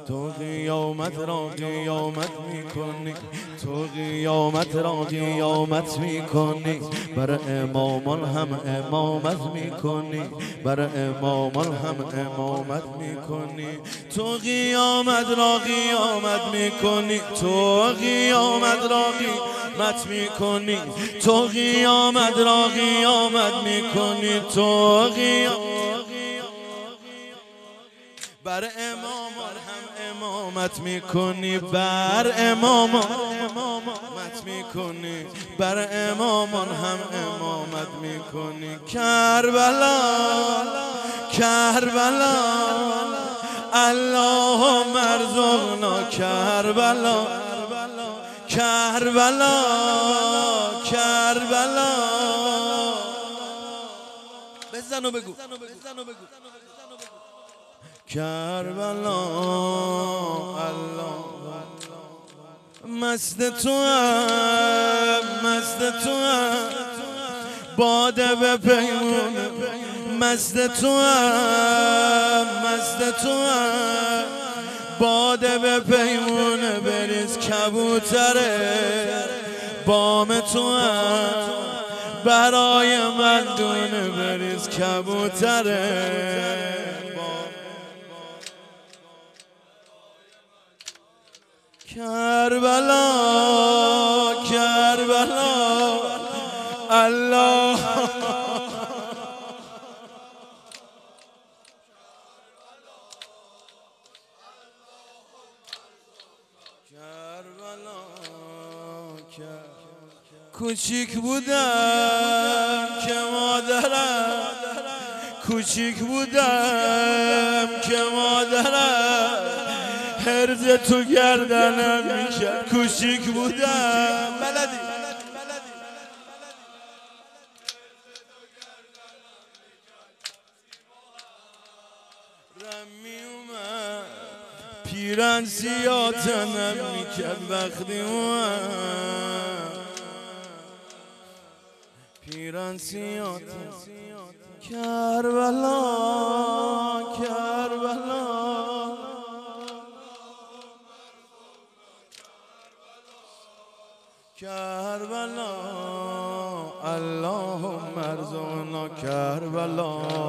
تو قیامت را قیامت میکنی، تو قیامت را قیامت میکنی، بر امامان هم امامت میکنی، بر امامان هم امامت میکنی. تو قیامت را قیامت میکنی، تو قیامت را قیامت میکنی، تو قیامت را قیامت میکنی، تو قیامت بر امامان هم امامت میکنی، بر امامان امامت میکنی، بر امامان هم امامت میکنی. کربلا کربلا اللهم ارزقنا کربلا کربلا کربلا. بزن و بگو کربلا. الله مست تو هم مست تو هم باده به پیمون، مست تو هم مست تو هم باده به پیمون، بریز کبوتره بام تو هم برای من دونه، بریز کبوتره. کربلا کربلا الله کربلا. کوچیک بودم که مادرم، کوچیک بودم که مادرم هرز تو گردنم میکرد. کوچیک بودم بلدی رم میومد پیرن سیاتنم میکرد وقتی اومد پیرن سیاتنم. کربلا کربلا کربلا اللهم ارزقنا کربلا.